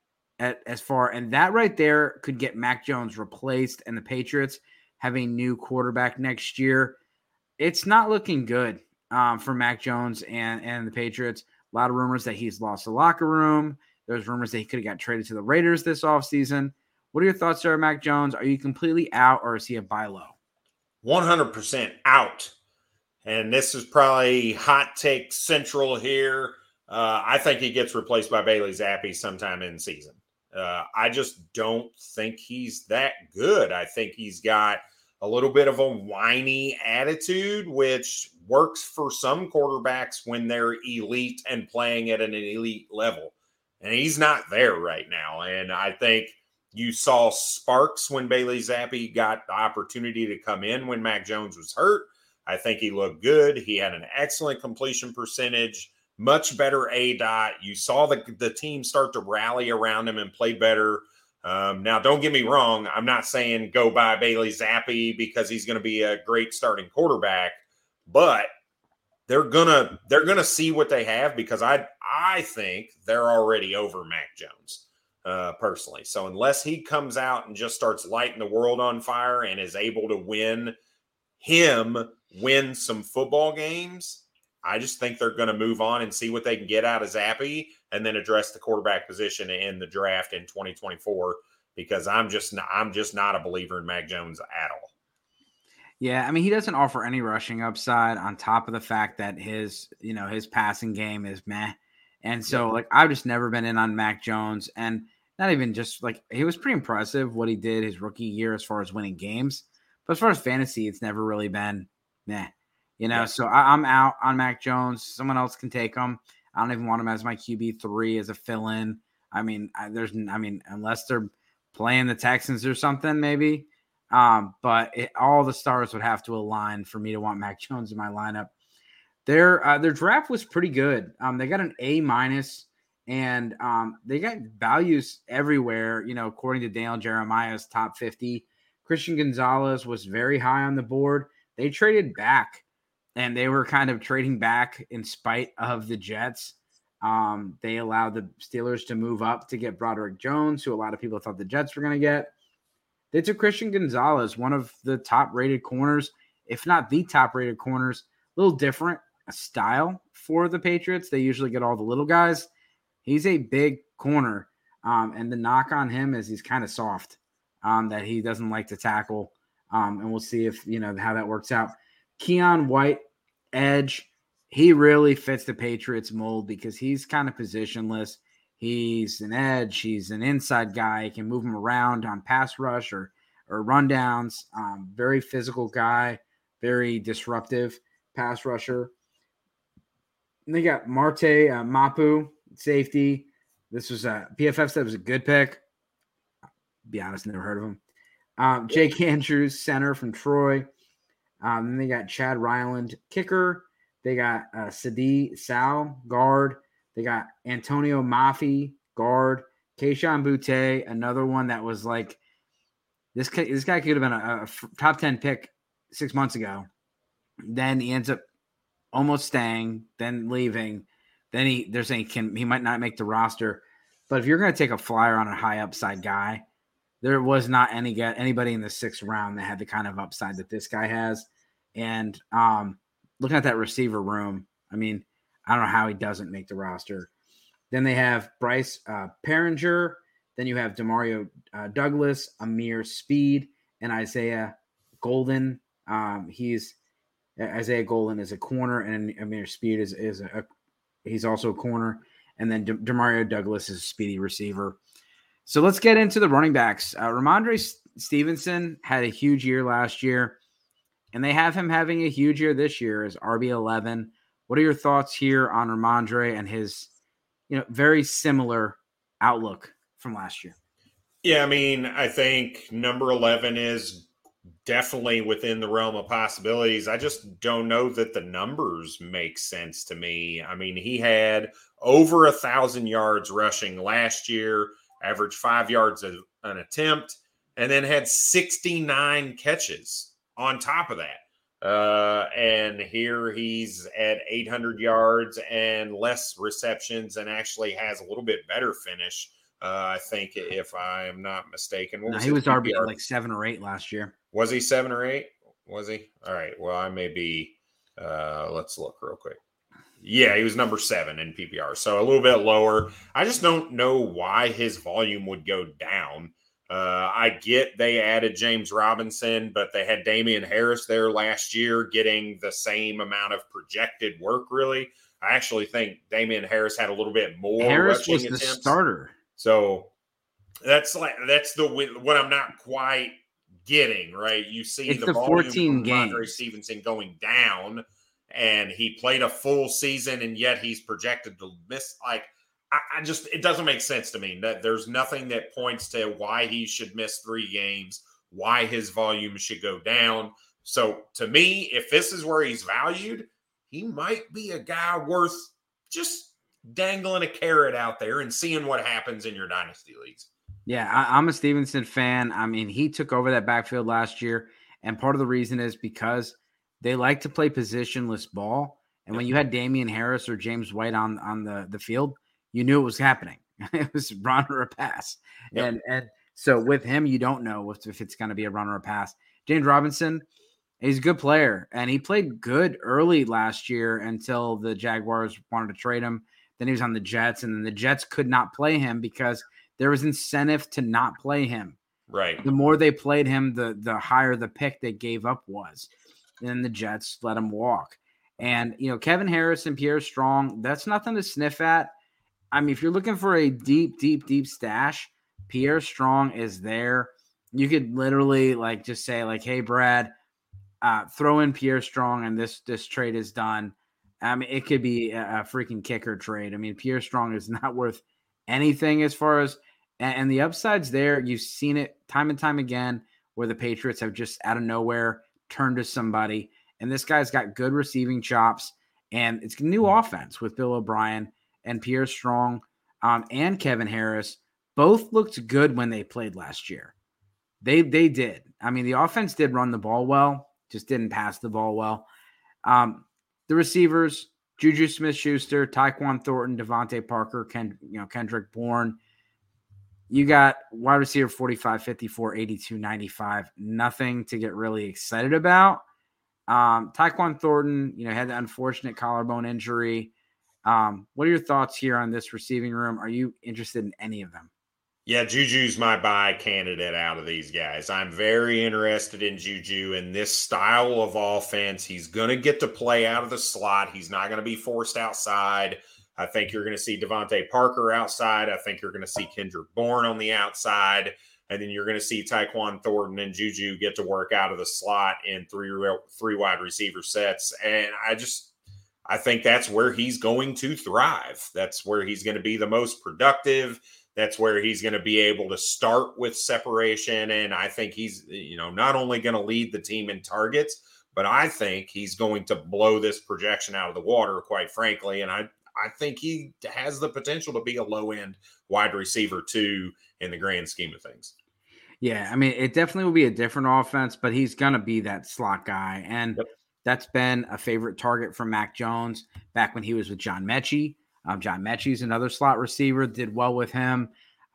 and that right there could get Mac Jones replaced, and the Patriots have a new quarterback next year. It's not looking good for Mac Jones and the Patriots. A lot of rumors that he's lost the locker room. There's rumors that he could have got traded to the Raiders this offseason. What are your thoughts there, Mac Jones? Are you completely out, or is he a buy low?
100% out. And this is probably hot take central here. I think he gets replaced by Bailey Zappi sometime in season. I just don't think he's that good. I think he's got a little bit of a whiny attitude, which works for some quarterbacks when they're elite and playing at an elite level. And he's not there right now. And I think You saw sparks when Bailey Zappi got the opportunity to come in when Mac Jones was hurt. I think he looked good. He had an excellent completion percentage, much better ADOT. You saw the team start to rally around him and play better. Now, don't get me wrong. I'm not saying go buy Bailey Zappi because he's going to be a great starting quarterback, but they're gonna see what they have, because I think they're already over Mac Jones personally. So unless he comes out and just starts lighting the world on fire and is able to win some football games, I just think they're going to move on and see what they can get out of Zappi and then address the quarterback position in the draft in 2024, because I'm just not a believer in Mac Jones at all.
Yeah, I mean, he doesn't offer any rushing upside on top of the fact that his passing game is meh. And so, like, I've just never been in on Mac Jones, and not even just like, he was pretty impressive what he did his rookie year as far as winning games. But as far as fantasy, it's never really been meh. So I'm out on Mac Jones. Someone else can take him. I don't even want him as my QB3 as a fill-in. I mean, unless they're playing the Texans or something, maybe. But all the stars would have to align for me to want Mac Jones in my lineup. Their draft was pretty good. They got an A-, and they got values everywhere. According to Daniel Jeremiah's top 50, Christian Gonzalez was very high on the board. They traded back, and they were kind of trading back in spite of the Jets. They allowed the Steelers to move up to get Broderick Jones, who a lot of people thought the Jets were going to get. They took Christian Gonzalez, one of the top-rated corners, if not the top-rated corners. A little different style for the Patriots. They usually get all the little guys. He's a big corner, and the knock on him is he's kind of soft, that he doesn't like to tackle, and we'll see if how that works out. Keon White, edge, he really fits the Patriots mold because he's kind of positionless. He's an edge. He's an inside guy. He can move him around on pass rush or rundowns. Very physical guy, very disruptive pass rusher. And they got Marte Mapu, safety. This was PFF said it was a good pick. I'll be honest, never heard of him. Jake Andrews, center from Troy. Then they got Chad Ryland, kicker. They got Sadi Sal, guard. They got Antonio Mafi, guard. Kayshon Boutte, another one that was like, this guy could have been a top 10 pick 6 months ago. Then he ends up almost staying, then leaving. Then they're saying he might not make the roster. But if you're going to take a flyer on a high upside guy, there was not anybody in the 6th round that had the kind of upside that this guy has. And looking at that receiver room, I mean, I don't know how he doesn't make the roster. Then they have Bryce Peringer. Then you have Demario Douglas, Amir Speed, and Isaiah Golden. Isaiah Golden is a corner, and Amir Speed he's also a corner. And then Demario Douglas is a speedy receiver. So let's get into the running backs. Ramondre Stevenson had a huge year last year, and they have him having a huge year this year as RB11. What are your thoughts here on Ramondre and his, very similar outlook from last year?
Yeah, I mean, I think number 11 is definitely within the realm of possibilities. I just don't know that the numbers make sense to me. I mean, he had over 1,000 yards rushing last year, averaged 5 yards an attempt, and then had 69 catches on top of that. And here he's at 800 yards and less receptions and actually has a little bit better finish. I think, if I'm not mistaken.
He was RB like 7 or 8 last year.
Was he 7 or 8? Was he? All right. Well, I may be. Let's look real quick. Yeah, he was number 7 in PPR. So a little bit lower. I just don't know why his volume would go down. I get they added James Robinson, but they had Damian Harris there last year getting the same amount of projected work, really. I actually think Damian Harris had a little bit more.
Harris was the starter.
So that's what I'm not quite getting, right? You see
it's the
volume
14
from Ramondre Stevenson going down, and he played a full season, and yet he's projected to miss. Like, it doesn't make sense to me. That there's nothing that points to why he should miss 3 games, why his volume should go down. So to me, if this is where he's valued, he might be a guy worth just dangling a carrot out there and seeing what happens in your dynasty leagues.
Yeah, I'm a Stevenson fan. I mean, he took over that backfield last year, and part of the reason is because they like to play positionless ball. And when you had Damian Harris or James White on the field, you knew it was happening. It was run or a pass. Yep. And so with him, you don't know if it's going to be a run or a pass. James Robinson, he's a good player, and he played good early last year until the Jaguars wanted to trade him. Then he was on the Jets, and then the Jets could not play him because there was incentive to not play him.
Right.
The more they played him, the higher the pick they gave up was. And the Jets let him walk. And, Kevin Harris and Pierre Strong, that's nothing to sniff at. I mean, if you're looking for a deep stash, Pierre Strong is there. You could literally just say hey, Brad, throw in Pierre Strong and this trade is done. I mean, it could be a freaking kicker trade. I mean, Pierre Strong is not worth anything as far as, and the upside's there. You've seen it time and time again where the Patriots have just out of nowhere turned to somebody. And this guy's got good receiving chops, and it's a new offense with Bill O'Brien and Pierre Strong and Kevin Harris. Both looked good when they played last year. They did. I mean, the offense did run the ball well, just didn't pass the ball well. The receivers, Juju Smith-Schuster, Tyquan Thornton, Devontae Parker, Kendrick Bourne. You got wide receiver 45, 54, 82, 95. Nothing to get really excited about. Tyquan Thornton, had the unfortunate collarbone injury. What are your thoughts here on this receiving room? Are you interested in any of them?
Yeah, Juju's my buy candidate out of these guys. I'm very interested in Juju and this style of offense. He's going to get to play out of the slot. He's not going to be forced outside. I think you're going to see Devontae Parker outside. I think you're going to see Kendrick Bourne on the outside. And then you're going to see Tyquan Thornton and Juju get to work out of the slot in three wide receiver sets. And I think that's where he's going to thrive. That's where he's going to be the most productive. That's where he's going to be able to start with separation. And I think he's, not only going to lead the team in targets, but I think he's going to blow this projection out of the water, quite frankly. And I think he has the potential to be a low-end wide receiver, too, in the grand scheme of things.
Yeah, I mean, it definitely will be a different offense, but he's going to be that slot guy. And that's been a favorite target for Mac Jones back when he was with John Mechie. John Mechie's another slot receiver, did well with him.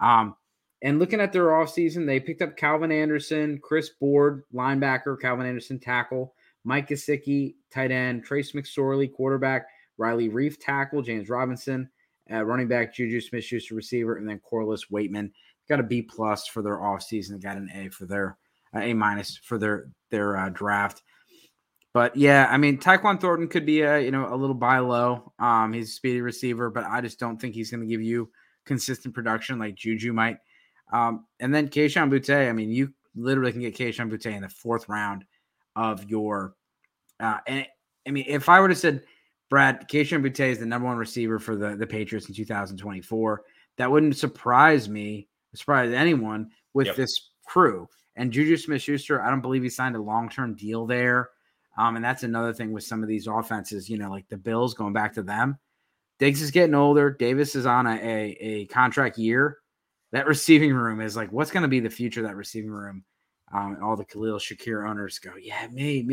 And looking at their offseason, they picked up Calvin Anderson, Chris Board, linebacker, Calvin Anderson, tackle, Mike Gesicki, tight end, Trace McSorley, quarterback, Riley Reif, tackle, James Robinson, running back, Juju Smith-Schuster, receiver, and then Corliss Waitman. Got a B+ for their offseason. Got an A for their A- for their draft. But yeah, I mean, Tyquan Thornton could be a little buy low. He's a speedy receiver, but I just don't think he's going to give you consistent production like Juju might. And then Kayshon Boutte. I mean, you literally can get Kayshon Boutte in the 4th round of your. And I mean, if I were to said, Brad, Kayshon Boutte is the number 1 receiver for the Patriots in 2024, that wouldn't surprise me, surprise anyone with this crew. And Juju Smith-Schuster, I don't believe he signed a long-term deal there. And that's another thing with some of these offenses, like the Bills, going back to them. Diggs is getting older. Davis is on a contract year. That receiving room is what's going to be the future of that receiving room? All the Khalil Shakir owners go, yeah, me.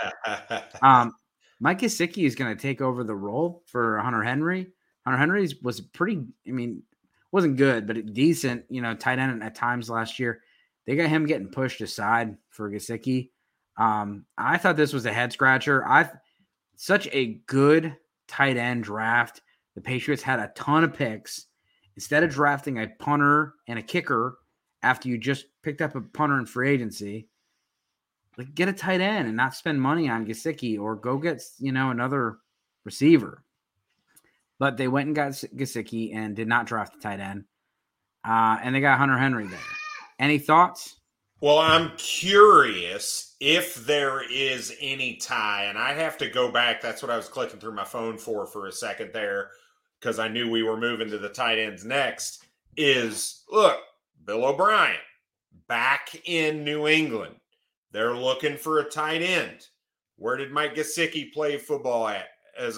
Mike Gesicki is going to take over the role for Hunter Henry. Hunter Henry was wasn't good, but decent, tight end at times last year. They got him getting pushed aside for Gesicki. I thought this was a head scratcher. Such a good tight end draft. The Patriots had a ton of picks. Instead of drafting a punter and a kicker after you just picked up a punter in free agency, get a tight end and not spend money on Gesicki, or go get, another receiver. But they went and got Gesicki and did not draft a tight end. And they got Hunter Henry there. Any thoughts?
Well, I'm curious if there is any tie, and I have to go back. That's what I was clicking through my phone for a second there. because I knew we were moving to the tight ends next, is look, Bill O'Brien back in New England. They're looking for a tight end. Where did Mike Gesicki play football at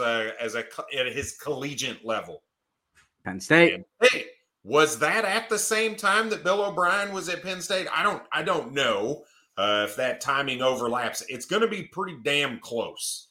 his collegiate level?
Penn State.
Was that at the same time that Bill O'Brien was at Penn State? I don't know if that timing overlaps. It's going to be pretty damn close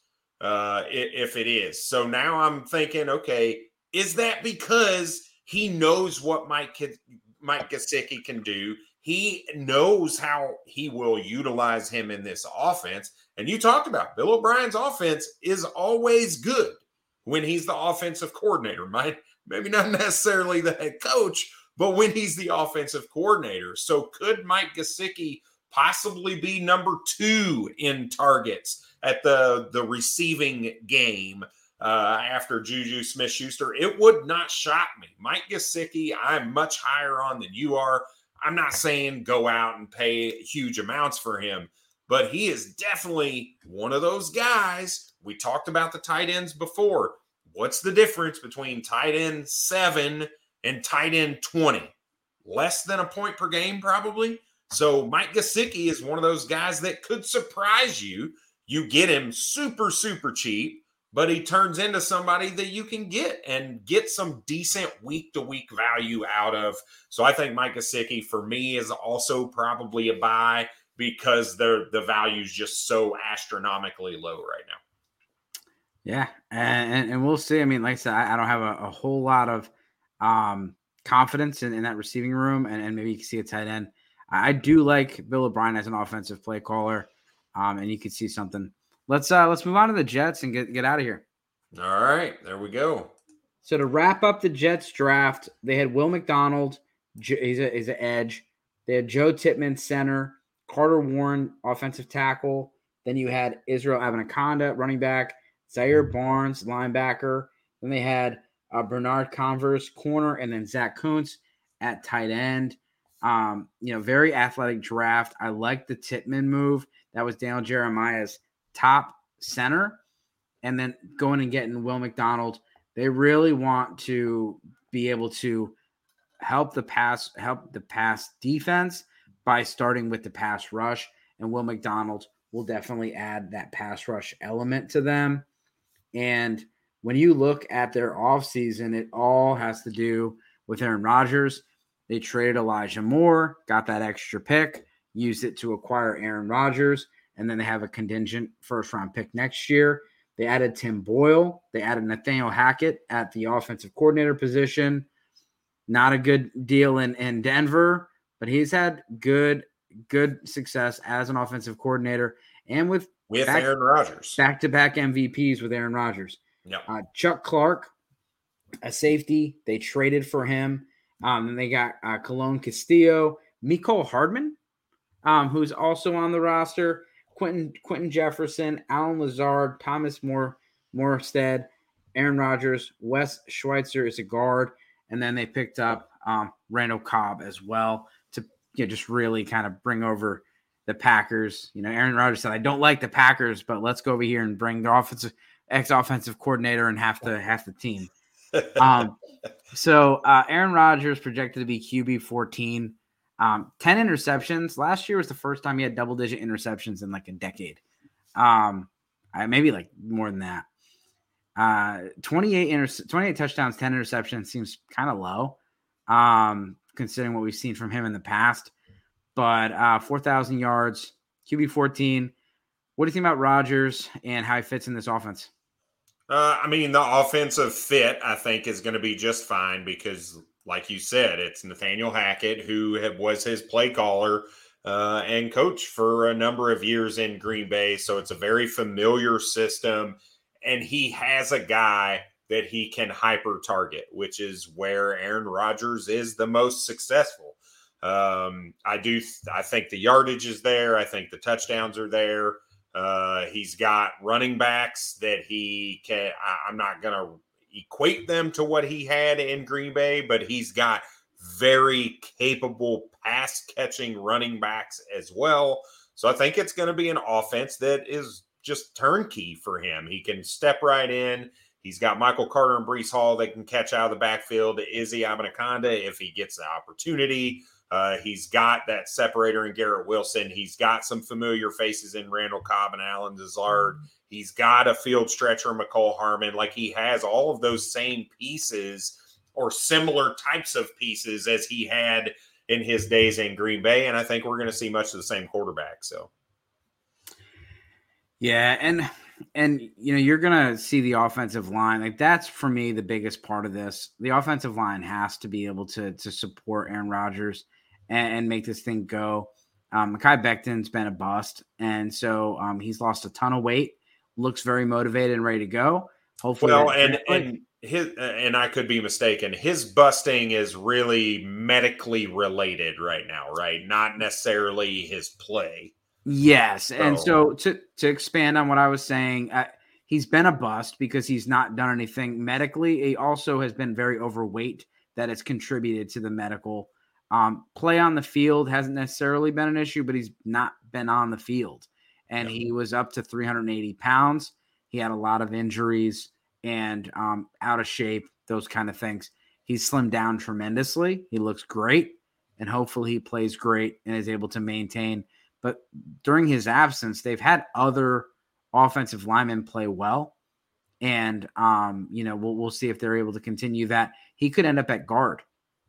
if it is. So now I'm thinking, okay, is that because he knows what Mike Gesicki can do? He knows how he will utilize him in this offense. And you talked about Bill O'Brien's offense is always good when he's the offensive coordinator. Maybe not necessarily the head coach, but when he's the offensive coordinator. So could Mike Gesicki possibly be number 2 in targets at the receiving game after Juju Smith-Schuster? It would not shock me. Mike Gesicki, I'm much higher on than you are. I'm not saying go out and pay huge amounts for him, but he is definitely one of those guys. We talked about the tight ends before. What's the difference between tight end 7 and tight end 20? Less than a point per game, probably. So Mike Gesicki is one of those guys that could surprise you. You get him super, super cheap, but he turns into somebody that you can get and get some decent week-to-week value out of. So I think Mike Gesicki, for me, is also probably a buy because the value is just so astronomically low right now.
Yeah, and we'll see. I mean, like I said, I don't have a whole lot of confidence in that receiving room, and maybe you can see a tight end. I do like Bill O'Brien as an offensive play caller, and you can see something. Let's move on to the Jets and get out of here.
All right, there we go.
So to wrap up the Jets draft, they had Will McDonald, he's an edge. They had Joe Tippmann, center. Carter Warren, offensive tackle. Then you had Israel Abanaconda, running back. Zaire Barnes, linebacker. Then they had Bernard Converse, corner, and then Zach Kuntz at tight end. Very athletic draft. I like the Tippmann move. That was Daniel Jeremiah's top center. And then going and getting Will McDonald. They really want to be able to help the pass defense by starting with the pass rush. And Will McDonald will definitely add that pass rush element to them. And when you look at their offseason, it all has to do with Aaron Rodgers. They traded Elijah Moore, got that extra pick, used it to acquire Aaron Rodgers, and then they have a contingent first-round pick next year. They added Tim Boyle. They added Nathaniel Hackett at the offensive coordinator position. Not a good deal in Denver, but he's had good success as an offensive coordinator and with
Aaron Rodgers.
Back-to-back MVPs with Aaron Rodgers.
Yep.
Chuck Clark, a safety. They traded for him. Then they got Cologne Castillo, Mecole Hardman, who's also on the roster, Quentin Jefferson, Alan Lazard, Thomas Morstead, Aaron Rodgers, Wes Schweitzer is a guard, and then they picked up Randall Cobb as well to just really kind of bring over the Packers. Aaron Rodgers said, "I don't like the Packers, but let's go over here and bring the ex-offensive coordinator and half the team." So Aaron Rodgers projected to be QB 14, 10 interceptions. Last year was the first time he had double-digit interceptions in like a decade. Maybe like more than that. 28 touchdowns, 10 interceptions seems kind of low, considering what we've seen from him in the past. But 4,000 yards, QB 14. What do you think about Rodgers and how he fits in this offense?
The offensive fit, I think, is going to be just fine because, like you said, it's Nathaniel Hackett, who was his play caller and coach for a number of years in Green Bay. So it's a very familiar system. And he has a guy that he can hyper target, which is where Aaron Rodgers is the most successful. I think the yardage is there. I think the touchdowns are there. He's got running backs that he can. I'm not going to equate them to what he had in Green Bay, but he's got very capable pass catching running backs as well. So I think it's going to be an offense that is just turnkey for him. He can step right in. He's got Michael Carter and Breece Hall that can catch out of the backfield. Izzy Abanikanda, if he gets the opportunity. He's got that separator in Garrett Wilson. He's got some familiar faces in Randall Cobb and Alan Lazard. He's got a field stretcher, McCole Harmon. Like, he has all of those same pieces or similar types of pieces as he had in his days in Green Bay. And I think we're going to see much of the same quarterback. So,
yeah. And you're going to see the offensive line. Like, that's for me the biggest part of this. The offensive line has to be able to support Aaron Rodgers and make this thing go. Mekhi Becton's been a bust. And so he's lost a ton of weight, looks very motivated and ready to go. Hopefully.
Well, and I could be mistaken. His busting is really medically related right now, right? Not necessarily his play.
Yes. And so to expand on what I was saying, he's been a bust because he's not done anything medically. He also has been very overweight. That has contributed to the medical. Play on the field hasn't necessarily been an issue, but he's not been on the field. And he was up to 380 pounds. He had a lot of injuries and out of shape, those kind of things. He's slimmed down tremendously. He looks great, and hopefully he plays great and is able to maintain. But during his absence, they've had other offensive linemen play well. And, we'll see if they're able to continue that. He could end up at guard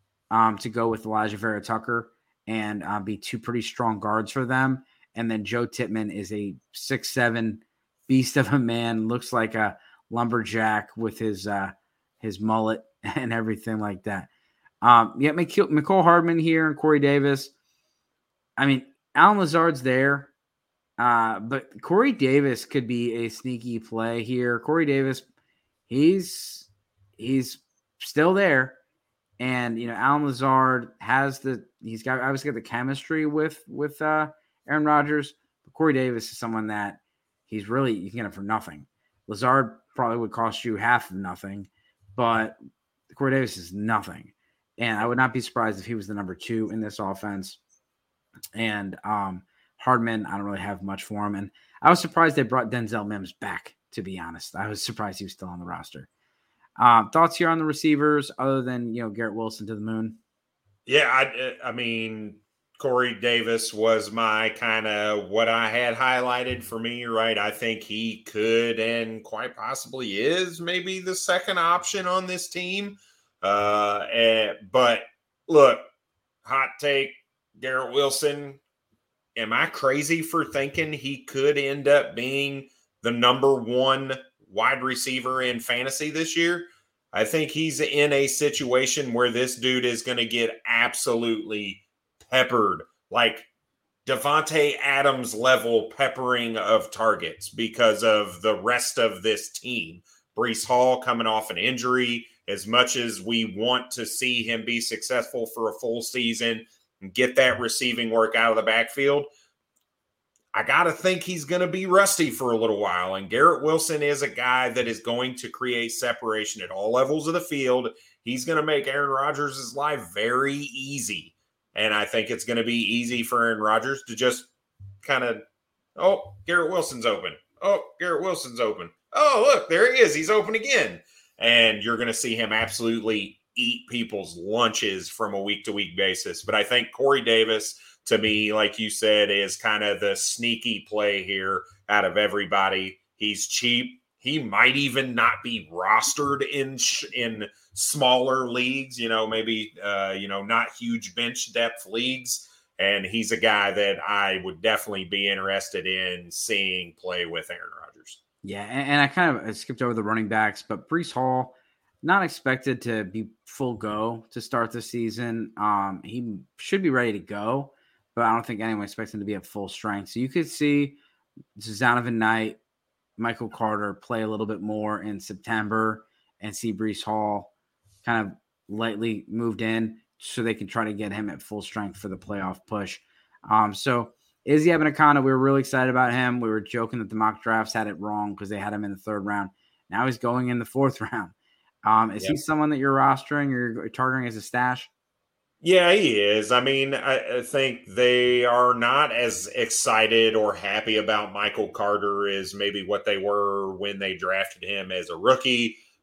to go with Elijah Vera Tucker and be two pretty strong guards for them. And then Joe Tippmann is a 6'7" beast of a man, looks like a lumberjack with his mullet and everything like that. McCole Hardman here and Corey Davis. I mean, Alan Lazard's there, but Corey Davis could be a sneaky play here. Corey Davis, he's still there. And, Alan Lazard he's obviously got the chemistry with Aaron Rodgers, but Corey Davis is someone that you can get him for nothing. Lazard probably would cost you half of nothing, but Corey Davis is nothing. And I would not be surprised if he was the number 2 in this offense. And Hardman, I don't really have much for him. And I was surprised they brought Denzel Mims back, to be honest. I was surprised he was still on the roster. Thoughts here on the receivers other than, Garrett Wilson to the moon?
Yeah, I mean, Corey Davis was my kind of what I had highlighted for me, right? I think he could and quite possibly is maybe the second option on this team. But look, hot take, Garrett Wilson, am I crazy for thinking he could end up being the number 1 wide receiver in fantasy this year? I think he's in a situation where this dude is going to get absolutely peppered, like Devontae Adams level peppering of targets because of the rest of this team. Breece Hall coming off an injury. As much as we want to see him be successful for a full season and get that receiving work out of the backfield, I got to think he's going to be rusty for a little while. And Garrett Wilson is a guy that is going to create separation at all levels of the field. He's going to make Aaron Rodgers' life very easy. And I think it's going to be easy for Aaron Rodgers to just kind of, oh, Garrett Wilson's open. Oh, Garrett Wilson's open. Oh, look, there he is. He's open again. And you're going to see him absolutely eat people's lunches from a week-to-week basis. But I think Corey Davis, to me, like you said, is kind of the sneaky play here out of everybody. He's cheap. He might even not be rostered in smaller leagues, maybe, not huge bench depth leagues. And he's a guy that I would definitely be interested in seeing play with Aaron Rodgers.
Yeah, and I skipped over the running backs, but Breece Hall, not expected to be full go to start the season. He should be ready to go, but I don't think anyone expects him to be at full strength. So you could see Zonovan Knight, Michael Carter play a little bit more in September and see Breece Hall kind of lightly moved in so they can try to get him at full strength for the playoff push. So Izzy Abanikanda, we were really excited about him. We were joking that the mock drafts had it wrong because they had him in the 3rd round. Now he's going in the 4th round. Is he someone that you're rostering or you're targeting as a stash?
Yeah, he is. I mean, I think they are not as excited or happy about Michael Carter as maybe what they were when they drafted him as a rookie.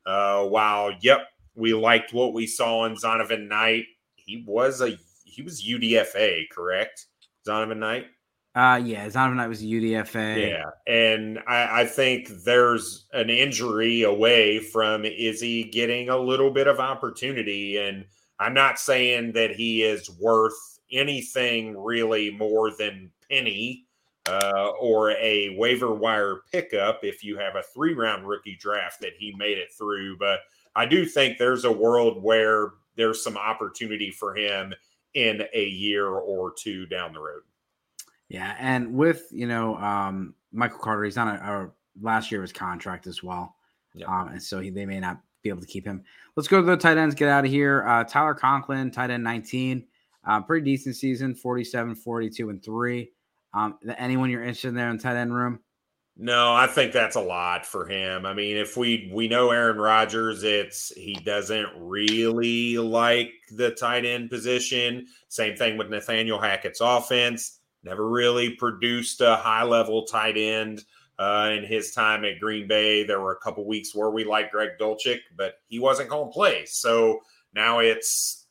While, we liked what we saw in Zonovan Knight. He was UDFA, correct? Zonovan Knight?
Yeah, Zonovan Knight was UDFA.
Yeah, and I think there's an injury away from Izzy getting a little bit of opportunity, and I'm not saying that he is worth anything really more than penny or a waiver wire pickup if you have a 3-round rookie draft that he made it through, but I do think there's a world where there's some opportunity for him in a year or two down the road.
Yeah, and with Michael Carter, he's on a last year of his contract as well, and so they may not be able to keep him. Let's go to the tight ends. Get out of here. Tyler Conklin, tight end 19, pretty decent season, 47, 42, and 3. Anyone you're interested in there in tight end room?
No, I think that's a lot for him. I mean, if we know Aaron Rodgers, he doesn't really like the tight end position. Same thing with Nathaniel Hackett's offense. Never really produced a high-level tight end in his time at Green Bay. There were a couple weeks where we liked Greg Dulcich, but he wasn't going to play. So now this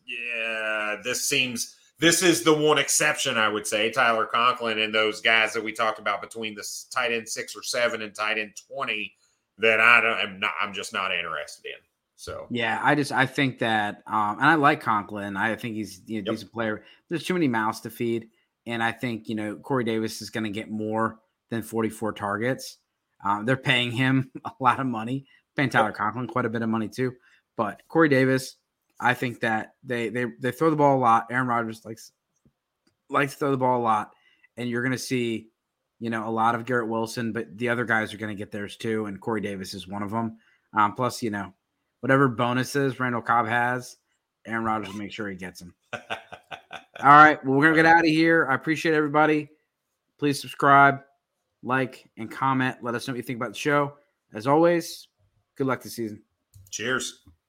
is the one exception, I would say, Tyler Conklin and those guys that we talked about between the tight end 6 or 7 and tight end 20 that I'm just not interested in. So
yeah, I think that, and I like Conklin. I think he's a decent player. There's too many mouths to feed. And I think, Corey Davis is going to get more than 44 targets. They're paying him a lot of money, paying Tyler Conklin quite a bit of money too. But Corey Davis, I think that they throw the ball a lot. Aaron Rodgers likes to throw the ball a lot. And you're going to see, a lot of Garrett Wilson, but the other guys are going to get theirs too. And Corey Davis is one of them. Plus, whatever bonuses Randall Cobb has, Aaron Rodgers will make sure he gets them. All right. Well, we're going to get out of here. I appreciate everybody. Please subscribe, like, and comment. Let us know what you think about the show. As always, good luck this season.
Cheers.